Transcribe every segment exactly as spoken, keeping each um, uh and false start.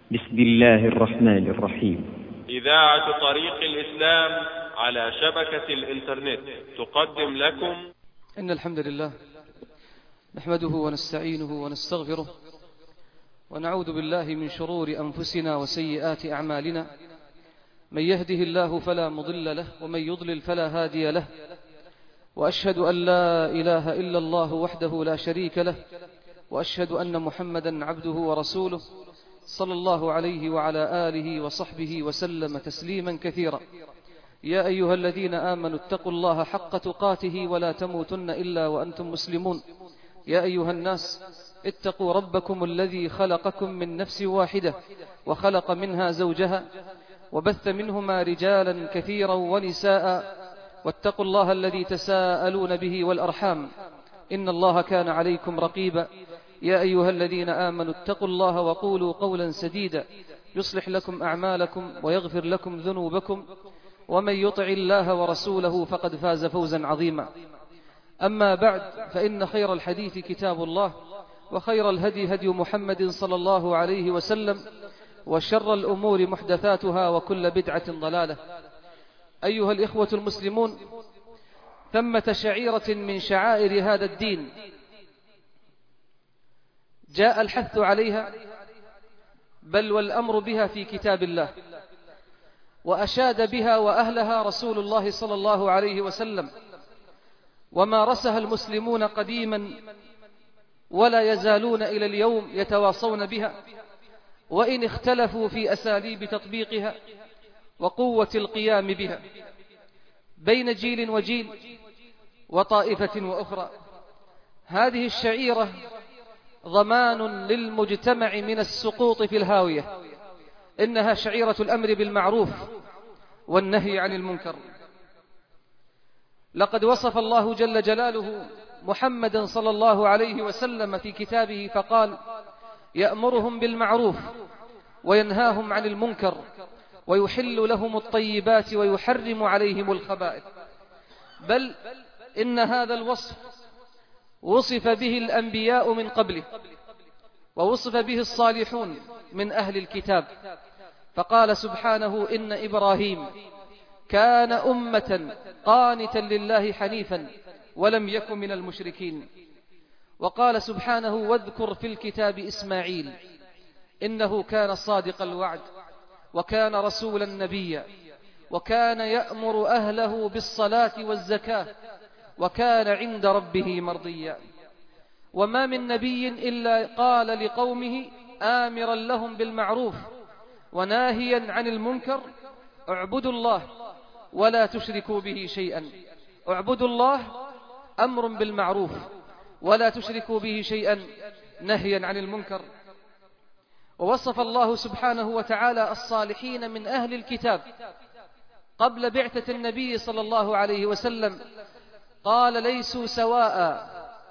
بسم الله الرحمن الرحيم. إذاعة طريق الإسلام على شبكة الإنترنت تقدم لكم. إن الحمد لله نحمده ونستعينه ونستغفره ونعوذ بالله من شرور أنفسنا وسيئات أعمالنا. من يهده الله فلا مضل له ومن يضلل فلا هادي له، وأشهد أن لا إله إلا الله وحده لا شريك له، وأشهد أن محمدا عبده ورسوله صلى الله عليه وعلى آله وصحبه وسلم تسليما كثيرا. يا أيها الذين آمنوا اتقوا الله حق تقاته ولا تموتن إلا وأنتم مسلمون. يا أيها الناس اتقوا ربكم الذي خلقكم من نفس واحدة وخلق منها زوجها وبث منهما رجالا كثيرا ونساء، واتقوا الله الذي تساءلون به والأرحام إن الله كان عليكم رقيبا. يا أيها الذين آمنوا اتقوا الله وقولوا قولا سديدا يصلح لكم أعمالكم ويغفر لكم ذنوبكم، ومن يطع الله ورسوله فقد فاز فوزا عظيما. أما بعد، فإن خير الحديث كتاب الله، وخير الهدي هدي محمد صلى الله عليه وسلم، وشر الأمور محدثاتها وكل بدعة ضلالة. أيها الإخوة المسلمون، ثمة شعيرة من شعائر هذا الدين جاء الحث عليها بل والأمر بها في كتاب الله، وأشاد بها وأهلها رسول الله صلى الله عليه وسلم، ومارسها المسلمون قديما ولا يزالون إلى اليوم يتواصون بها، وإن اختلفوا في أساليب تطبيقها وقوة القيام بها بين جيل وجيل وطائفة وأخرى. هذه الشعيرة ضمان للمجتمع من السقوط في الهاوية. إنها شعيرة الأمر بالمعروف والنهي عن المنكر. لقد وصف الله جل جلاله محمدا صلى الله عليه وسلم في كتابه فقال: يأمرهم بالمعروف وينهاهم عن المنكر ويحل لهم الطيبات ويحرم عليهم الخبائث. بل إن هذا الوصف وصف به الأنبياء من قبله، ووصف به الصالحون من أهل الكتاب. فقال سبحانه: إن إبراهيم كان أمة قانتا لله حنيفا ولم يكن من المشركين. وقال سبحانه: واذكر في الكتاب إسماعيل إنه كان صادق الوعد وكان رسولا نبيا وكان يأمر أهله بالصلاة والزكاة وكان عند ربه مرضيا. وما من نبي إلا قال لقومه آمرا لهم بالمعروف وناهيا عن المنكر: اعبدوا الله ولا تشركوا به شيئا. اعبدوا الله أمر بالمعروف ولا تشركوا به شيئا نهيا عن المنكر. ووصف الله سبحانه وتعالى الصالحين من أهل الكتاب قبل بعثة النبي صلى الله عليه وسلم، قال: ليسوا سواء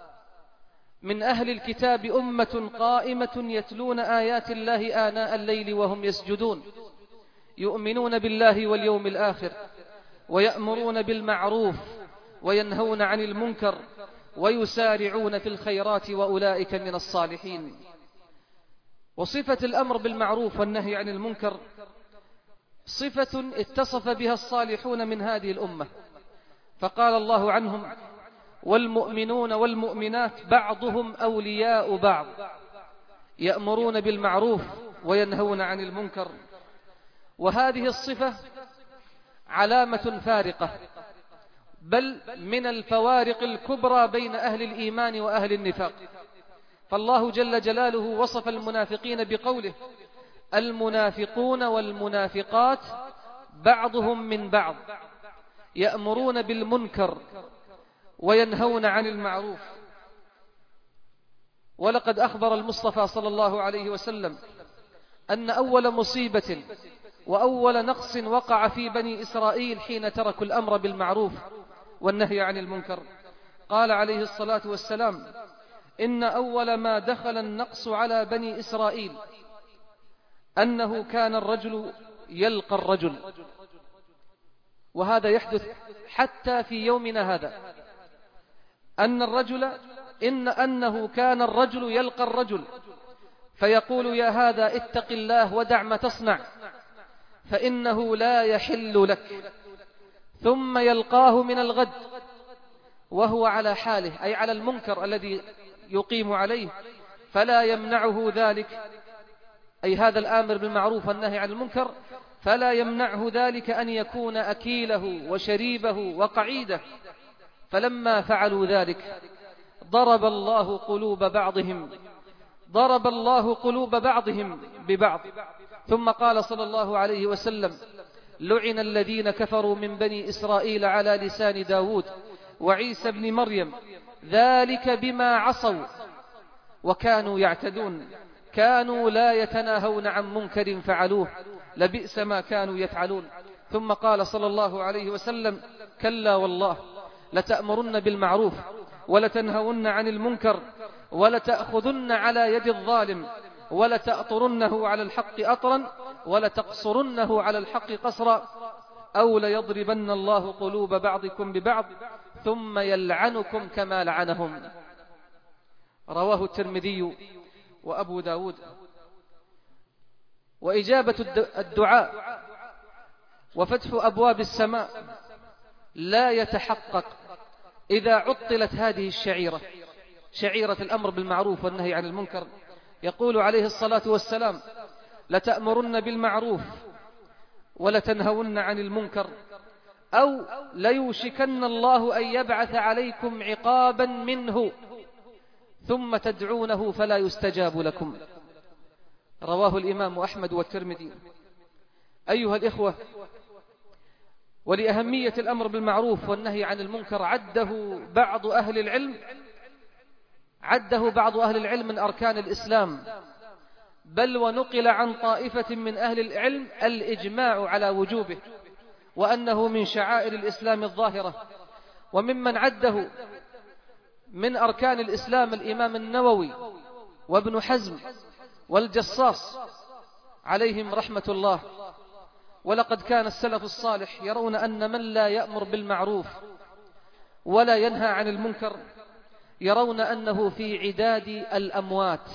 من أهل الكتاب أمة قائمة يتلون آيات الله آناء الليل وهم يسجدون يؤمنون بالله واليوم الآخر ويأمرون بالمعروف وينهون عن المنكر ويسارعون في الخيرات وأولئك من الصالحين. وصفة الأمر بالمعروف والنهي عن المنكر صفة اتصف بها الصالحون من هذه الأمة، فقال الله عنهم: والمؤمنون والمؤمنات بعضهم أولياء بعض يأمرون بالمعروف وينهون عن المنكر. وهذه الصفة علامة فارقة، بل من الفوارق الكبرى بين أهل الإيمان وأهل النفاق. فالله جل جلاله وصف المنافقين بقوله: المنافقون والمنافقات بعضهم من بعض يأمرون بالمنكر وينهون عن المعروف. ولقد أخبر المصطفى صلى الله عليه وسلم أن أول مصيبة وأول نقص وقع في بني إسرائيل حين تركوا الأمر بالمعروف والنهي عن المنكر. قال عليه الصلاة والسلام: إن أول ما دخل النقص على بني إسرائيل أنه كان الرجل يلقى الرجل. وهذا يحدث حتى في يومنا هذا، أن الرجل إن أنه كان الرجل يلقى الرجل فيقول يا هذا اتق الله ودع ما تصنع فإنه لا يحل لك، ثم يلقاه من الغد وهو على حاله، أي على المنكر الذي يقيم عليه، فلا يمنعه ذلك، أي هذا الآمر بالمعروف والنهي عن المنكر فلا يمنعه ذلك أن يكون أكيله وشريبه وقعيده. فلما فعلوا ذلك ضرب الله قلوب بعضهم ضرب الله قلوب بعضهم ببعض. ثم قال صلى الله عليه وسلم: لعن الذين كفروا من بني إسرائيل على لسان داود وعيسى بن مريم ذلك بما عصوا وكانوا يعتدون، كانوا لا يتناهون عن منكر فعلوه لبئس ما كانوا يفعلون. ثم قال صلى الله عليه وسلم: كلا والله لتأمرن بالمعروف ولتنهون عن المنكر ولتأخذن على يد الظالم ولتأطرنه على الحق أطرا ولتقصرنه على الحق قصرا أو ليضربن الله قلوب بعضكم ببعض ثم يلعنكم كما لعنهم. رواه الترمذي وأبو داود. وإجابة الدعاء وفتح أبواب السماء لا يتحقق إذا عطلت هذه الشعيرة، شعيرة الأمر بالمعروف والنهي عن المنكر. يقول عليه الصلاة والسلام: لتأمرن بالمعروف ولتنهون عن المنكر أو ليوشكن الله أن يبعث عليكم عقابا منه ثم تدعونه فلا يستجاب لكم. رواه الإمام أحمد والترمذي. أيها الإخوة، ولأهمية الأمر بالمعروف والنهي عن المنكر عده بعض أهل العلم عده بعض أهل العلم من أركان الإسلام، بل ونقل عن طائفة من أهل العلم الإجماع على وجوبه وأنه من شعائر الإسلام الظاهرة. وممن عده من أركان الإسلام الإمام النووي وابن حزم والجصاص عليهم رحمة الله. ولقد كان السلف الصالح يرون أن من لا يأمر بالمعروف ولا ينهى عن المنكر يرون أنه في عداد الأموات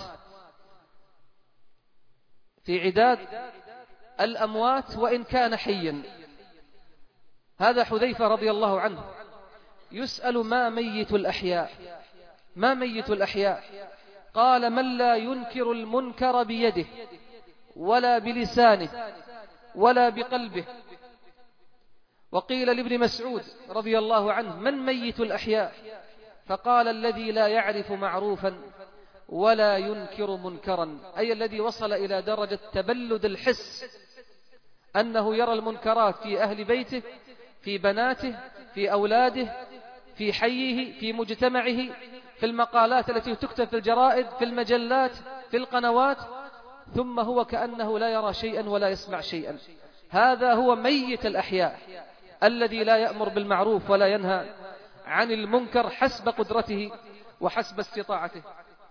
في عداد الأموات وإن كان حيا. هذا حذيفة رضي الله عنه يسأل: ما ميت الأحياء ما ميت الأحياء قال: من لا ينكر المنكر بيده ولا بلسانه ولا بقلبه. وقيل لابن مسعود رضي الله عنه: من ميت الأحياء؟ فقال: الذي لا يعرف معروفا ولا ينكر منكرا، أي الذي وصل إلى درجة تبلد الحس أنه يرى المنكرات في أهل بيته، في بناته، في أولاده، في حيه، في مجتمعه، في المقالات التي تكتب في الجرائد، في المجلات، في القنوات، ثم هو كأنه لا يرى شيئا ولا يسمع شيئا. هذا هو ميت الأحياء الذي لا يأمر بالمعروف ولا ينهى عن المنكر حسب قدرته وحسب استطاعته.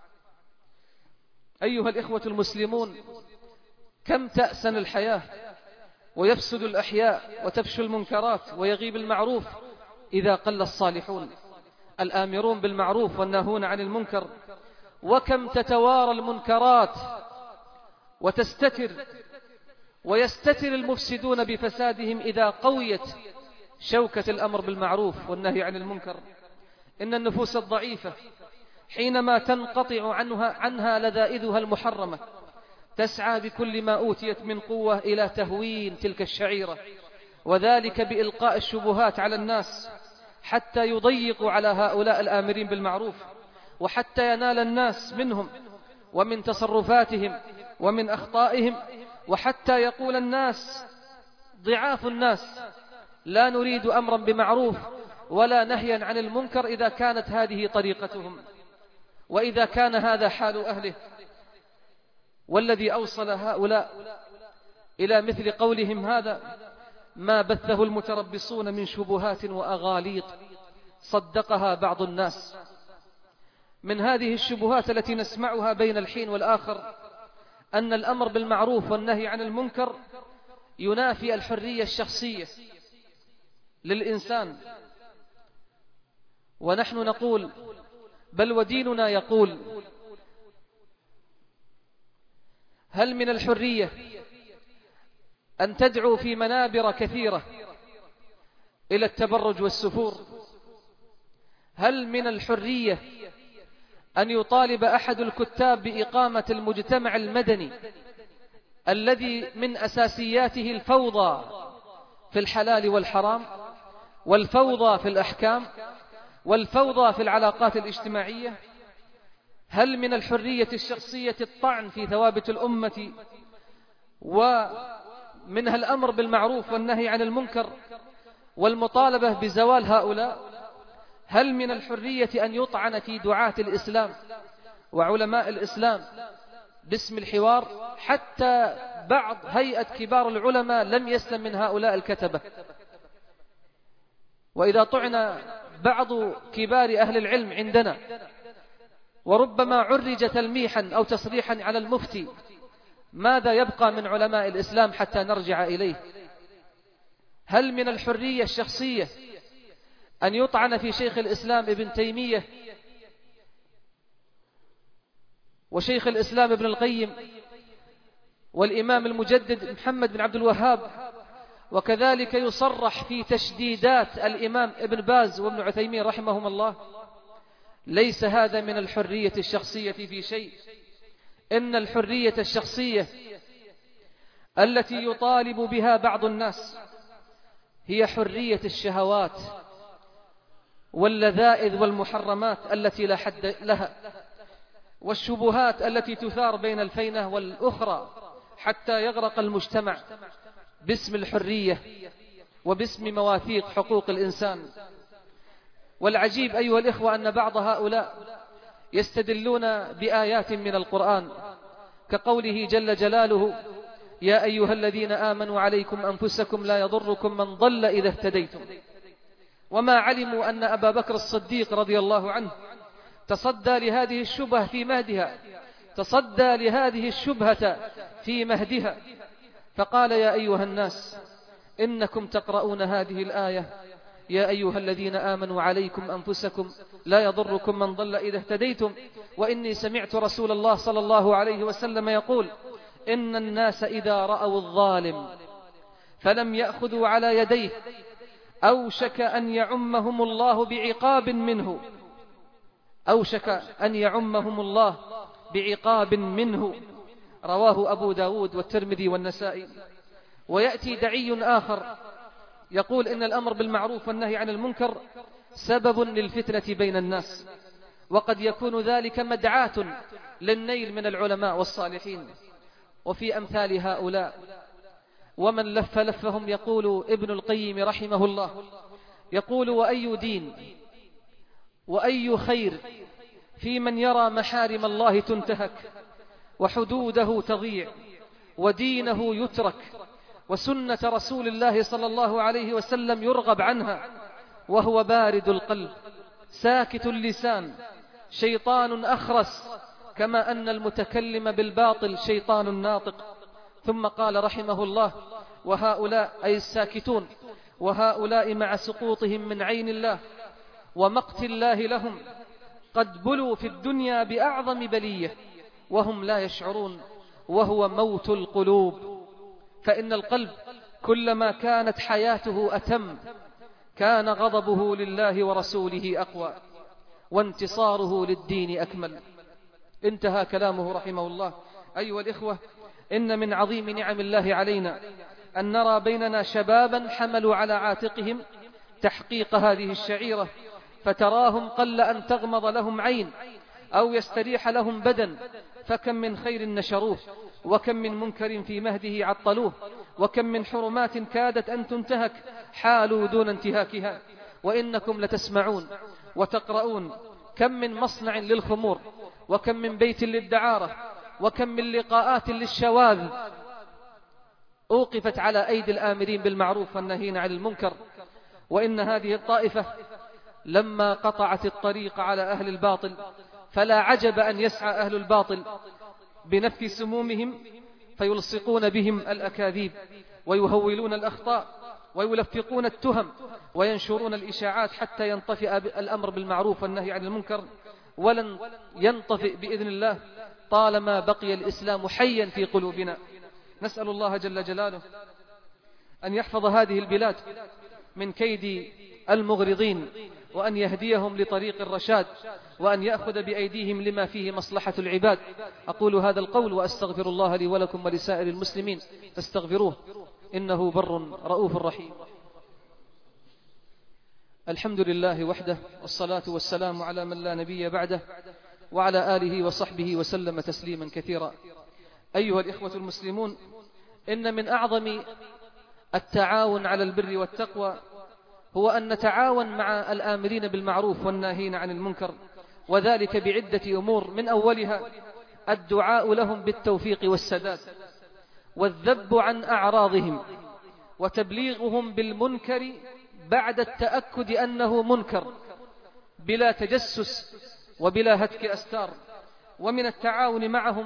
أيها الإخوة المسلمون، كم تأسن الحياة ويفسد الأحياء وتفشو المنكرات ويغيب المعروف إذا قل الصالحون الآمرون بالمعروف والناهون عن المنكر. وكم تتوارى المنكرات وتستتر ويستتر المفسدون بفسادهم إذا قويت شوكة الأمر بالمعروف والنهي عن المنكر. إن النفوس الضعيفة حينما تنقطع عنها, عنها لذائذها المحرمة تسعى بكل ما أوتيت من قوة إلى تهوين تلك الشعيرة، وذلك بإلقاء الشبهات على الناس حتى يضيقوا على هؤلاء الآمرين بالمعروف، وحتى ينال الناس منهم ومن تصرفاتهم ومن أخطائهم، وحتى يقول الناس ضعاف الناس: لا نريد أمرا بمعروف ولا نهيا عن المنكر إذا كانت هذه طريقتهم. وإذا كان هذا حال أهله، والذي أوصل هؤلاء إلى مثل قولهم هذا ما بثه المتربصون من شبهات وأغاليط صدقها بعض الناس. من هذه الشبهات التي نسمعها بين الحين والآخر أن الأمر بالمعروف والنهي عن المنكر ينافي الحرية الشخصية للإنسان، ونحن نقول بل وديننا يقول: هل من الحرية أن تدعو في منابر كثيرة إلى التبرج والسفور؟ هل من الحرية أن يطالب أحد الكتاب بإقامة المجتمع المدني الذي من أساسياته الفوضى في الحلال والحرام، والفوضى في الأحكام، والفوضى في العلاقات الاجتماعية؟ هل من الحرية الشخصية الطعن في ثوابت الأمة ومنها الأمر بالمعروف والنهي عن المنكر والمطالبة بزوال هؤلاء؟ هل من الحرية أن يطعن في دعاة الإسلام وعلماء الإسلام باسم الحوار؟ حتى بعض هيئة كبار العلماء لم يسلم من هؤلاء الكتبة. وإذا طعن بعض كبار أهل العلم عندنا وربما عرج تلميحا أو تصريحا على المفتي، ماذا يبقى من علماء الإسلام حتى نرجع إليه؟ هل من الحرية الشخصية أن يطعن في شيخ الإسلام ابن تيمية وشيخ الإسلام ابن القيم والإمام المجدد محمد بن عبد الوهاب، وكذلك يصرح في تشديدات الإمام ابن باز وابن عثيمين رحمهم الله؟ ليس هذا من الحرية الشخصية في شيء. إن الحرية الشخصية التي يطالب بها بعض الناس هي حرية الشهوات واللذائذ والمحرمات التي لا حد لها، والشبهات التي تثار بين الفينة والأخرى حتى يغرق المجتمع باسم الحرية وباسم مواثيق حقوق الإنسان. والعجيب أيها الإخوة أن بعض هؤلاء يستدلون بآيات من القرآن كقوله جل جلاله: يا أيها الذين آمنوا عليكم أنفسكم لا يضركم من ضل إذا اهتديتم. وما علموا أن أبا بكر الصديق رضي الله عنه تصدى لهذه الشبهة في مهدها، تصدى لهذه الشبهة في مهدها، فقال: يا أيها الناس إنكم تقرؤون هذه الآية يا أيها الذين آمنوا عليكم أنفسكم لا يضركم من ضل إذا اهتديتم، وإني سمعت رسول الله صلى الله عليه وسلم يقول: إن الناس إذا رأوا الظالم فلم يأخذوا على يديه أوشك أن يعمهم الله بعقاب منه أوشك أن يعمهم الله بعقاب منه رواه أبو داود والترمذي والنسائي. ويأتي دعي آخر يقول إن الأمر بالمعروف والنهي عن المنكر سبب للفتنة بين الناس، وقد يكون ذلك مدعاة للنيل من العلماء والصالحين. وفي أمثال هؤلاء ومن لف لفهم يقول ابن القيم رحمه الله، يقول: وأي دين وأي خير في من يرى محارم الله تنتهك وحدوده تضيع ودينه يترك وسنة رسول الله صلى الله عليه وسلم يرغب عنها، وهو بارد القلب ساكت اللسان شيطان أخرس، كما أن المتكلم بالباطل شيطان ناطق. ثم قال رحمه الله: وهؤلاء أي الساكتون، وهؤلاء مع سقوطهم من عين الله ومقت الله لهم قد بلوا في الدنيا بأعظم بلية وهم لا يشعرون، وهو موت القلوب. فإن القلب كلما كانت حياته أتم كان غضبه لله ورسوله أقوى وانتصاره للدين أكمل. انتهى كلامه رحمه الله. أيها الإخوة، إن من عظيم نعم الله علينا أن نرى بيننا شبابا حملوا على عاتقهم تحقيق هذه الشعيرة، فتراهم قل أن تغمض لهم عين أو يستريح لهم بدن، فكم من خير نشروه، وكم من منكر في مهده عطلوه، وكم من حرمات كادت أن تنتهك حالوا دون انتهاكها. وإنكم لتسمعون وتقرؤون كم من مصنع للخمور، وكم من بيت للدعارة، وكم من لقاءات للشواذ أوقفت على أيدي الآمرين بالمعروف والنهين عن المنكر. وإن هذه الطائفة لما قطعت الطريق على أهل الباطل فلا عجب أن يسعى أهل الباطل بنفي سمومهم فيلصقون بهم الأكاذيب ويهولون الأخطاء ويلفقون التهم وينشرون الإشاعات حتى ينطفئ الأمر بالمعروف والنهي عن المنكر. ولن ينطفئ بإذن الله طالما بقي الإسلام حيا في قلوبنا. نسأل الله جل جلاله أن يحفظ هذه البلاد من كيد المغرضين، وأن يهديهم لطريق الرشاد، وأن يأخذ بأيديهم لما فيه مصلحة العباد. أقول هذا القول وأستغفر الله لي ولكم ولسائر المسلمين، فاستغفروه إنه بر رؤوف رحيم. الحمد لله وحده، والصلاة والسلام على من لا نبي بعده، وعلى آله وصحبه وسلم تسليما كثيرا. أيها الإخوة المسلمون، إن من أعظم التعاون على البر والتقوى هو أن نتعاون مع الآمرين بالمعروف والناهين عن المنكر، وذلك بعدة أمور، من أولها الدعاء لهم بالتوفيق والسداد، والذب عن أعراضهم، وتبليغهم بالمنكر بعد التأكد أنه منكر بلا تجسس وبلا هتك أستار. ومن التعاون معهم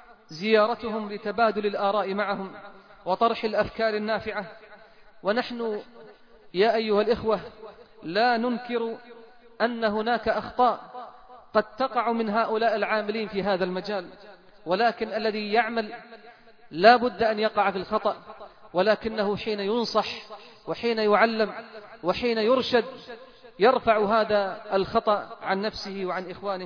زيارتهم لتبادل الآراء معهم وطرح الأفكار النافعة. ونحن يا أيها الإخوة لا ننكر أن هناك أخطاء قد تقع من هؤلاء العاملين في هذا المجال، ولكن الذي يعمل لا بد أن يقع في الخطأ، ولكنه حين ينصح وحين يعلم وحين يرشد يرفع هذا الخطأ عن نفسه وعن إخوانه.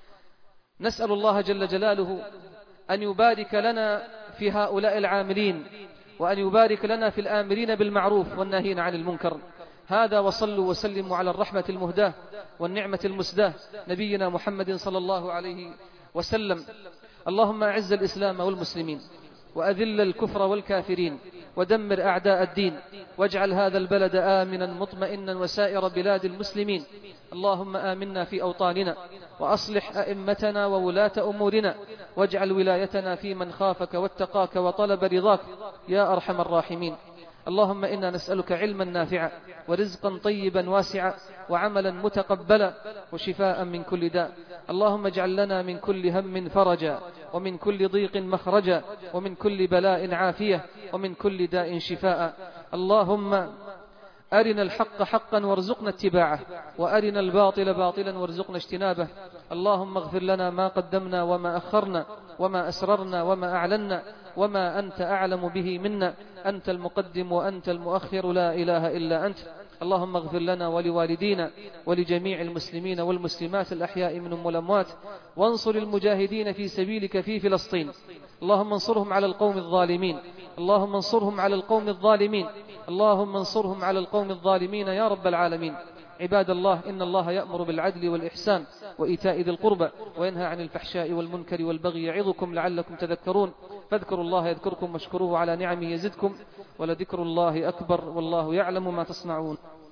نسأل الله جل جلاله أن يبارك لنا في هؤلاء العاملين، وأن يبارك لنا في الآمرين بالمعروف والناهين عن المنكر. هذا، وصلوا وسلموا على الرحمة المهداة والنعمة المسداة نبينا محمد صلى الله عليه وسلم. اللهم أعز الإسلام والمسلمين، وأذل الكفر والكافرين، ودمر أعداء الدين، واجعل هذا البلد آمنا مطمئنا وسائر بلاد المسلمين. اللهم آمنا في أوطاننا، وأصلح أئمتنا وولاة أمورنا، واجعل ولايتنا في من خافك واتقاك وطلب رضاك يا أرحم الراحمين. اللهم إنا نسألك علما نافعا، ورزقا طيبا واسعا، وعملا متقبلا، وشفاء من كل داء. اللهم اجعل لنا من كل هم فرجا، ومن كل ضيق مخرجا، ومن كل بلاء عافية، ومن كل داء شفاء. اللهم أرنا الحق حقا وارزقنا اتباعه، وأرنا الباطل باطلا وارزقنا اجتنابه. اللهم اغفر لنا ما قدمنا وما أخرنا، وما أسررنا وما أعلنا، وما أنت أعلم به منا. أنت المقدم وأنت المؤخر، لا إله إلا أنت. اللهم اغفر لنا ولوالدينا ولجميع المسلمين والمسلمات الأحياء منهم والأموات، وانصر المجاهدين في سبيلك في فلسطين. اللهم انصرهم على القوم الظالمين، اللهم انصرهم على القوم الظالمين، اللهم انصرهم على القوم الظالمين يا رب العالمين. عباد الله، إن الله يأمر بالعدل والإحسان وإيتاء ذي القربى، وينهى عن الفحشاء والمنكر والبغي، يعظكم لعلكم تذكرون. فاذكروا الله يذكركم، واشكروه على نعمه يزدكم، ولذكر الله أكبر، والله يعلم ما تصنعون.